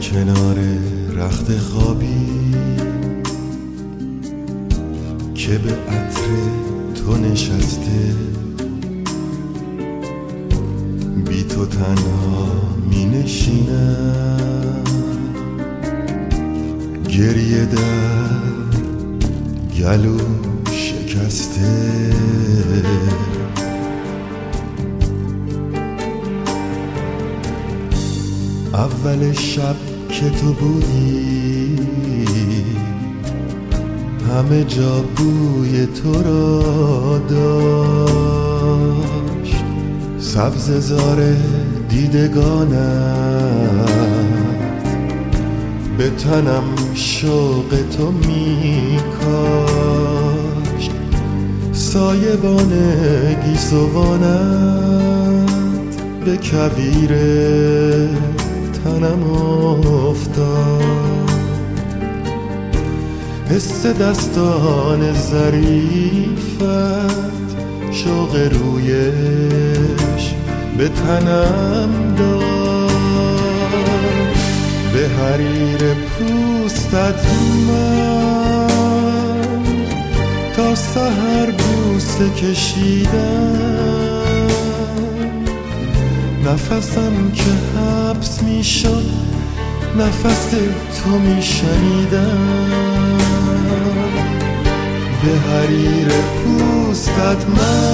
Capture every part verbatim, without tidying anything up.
کنار رخت خوابی که به عطر تو نشسته، بی تو تنها می نشینم، گریه در گلو شکسته. اول شب که تو بودی همه جا بوی تو را داشت، سبززار دیدگانت به تنم شوق تو می کاشت، سایبان گیسوانت به کویر تنم افتاد، حس دستان ظریفت شوق رویش به تنم داد، به حریر پوستت من تا سحر بوسه کشیدم، نفسم که حبس می شد نفس تو می شنیدم، به حریر پوستت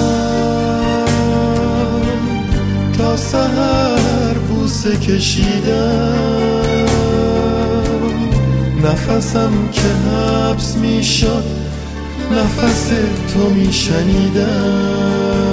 من تا سحر بوسه کشیدم، نفسم که حبس می شد نفس تو می شنیدم.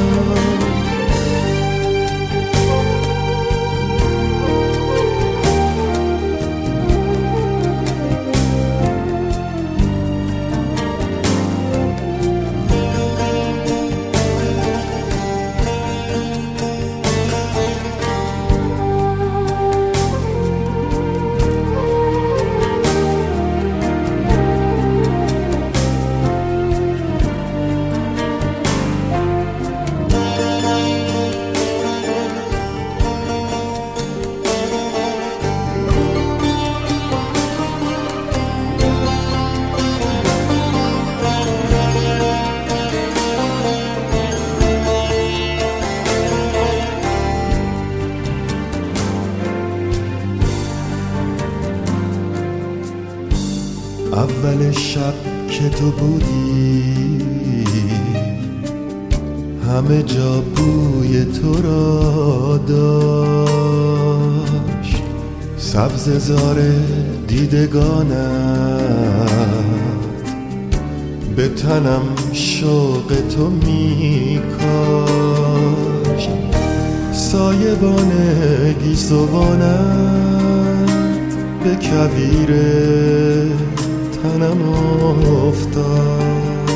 اول شب که تو بودی همه جا بوی تو را داشت، سبززار دیدگانت به تنم شوق تو می کاشت، سایبان گیسوانت به کویر تنم افتاد،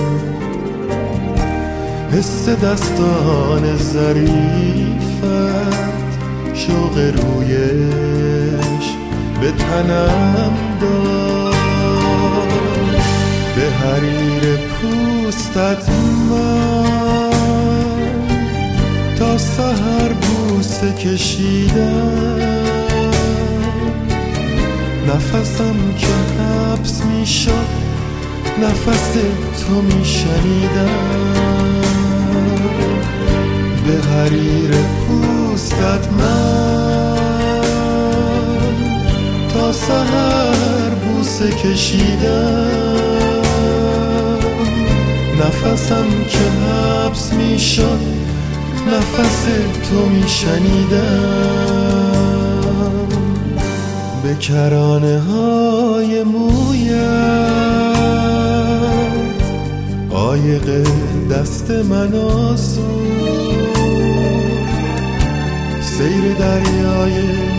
حس دستان ظریفت شوق رویش به تنم داد، به حریر پوستت من تا سحر بوسه کشیدم، نفسم که حبس می شد نفس تو می شنیدم، به حریر پوستت من تا سحر بوسه کشیدم، نفسم که حبس می شد نفس تو می شنیدم، به کرانه های مویت عایق دست من آسود، سیر دریای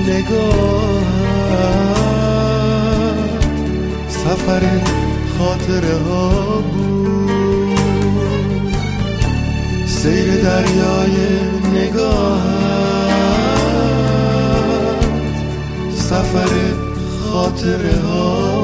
نگاهت سفر خاطره ها بود، سیر دریای نگاهت سفر خاطره ها